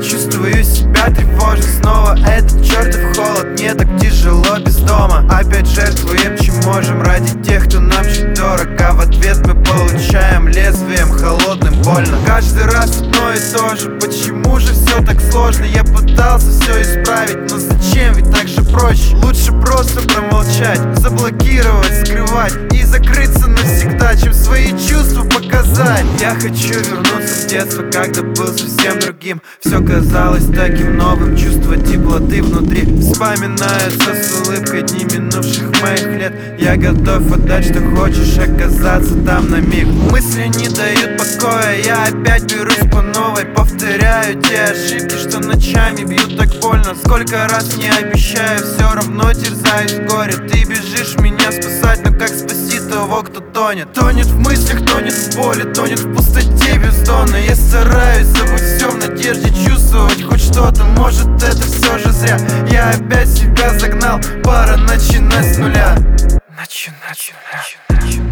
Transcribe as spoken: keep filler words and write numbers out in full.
Чувствую себя тревожно, снова этот чертов холод. Мне так тяжело без дома. Опять жертвуем, чем можем, ради тех, кто нам чуть дорог. А в ответ мы получаем лезвием холодным больно. Каждый раз одно и то же, почему же все так сложно? Я пытался все исправить, но зачем, ведь так же проще. Лучше просто промолчать, заблокировать, скрывать и закрыться навсегда, чем свои чувства показать. Я хочу вернуться в детство, когда был совсем другим. Все казалось таким новым, чувство теплоты внутри вспоминаются с улыбкой дни минувших моих лет. Я готов отдать, что хочешь, оказаться там на миг. Мысли не дают покоя, я опять берусь по новой. Повторяю те ошибки, что ночами бьют так больно. Сколько раз не обещаю, все равно терзаюсь в горе. Ты бежишь меня спасать, но как спасти того, кто тонет? Тонет в мыслях, тонет в боли, тонет в пустоте бездонной. Я стараюсь забыть все в надежде чувствовать хоть что-то. Может, это все же зря. Я опять себя загнал, пора начинать с нуля. Начинать, начинать.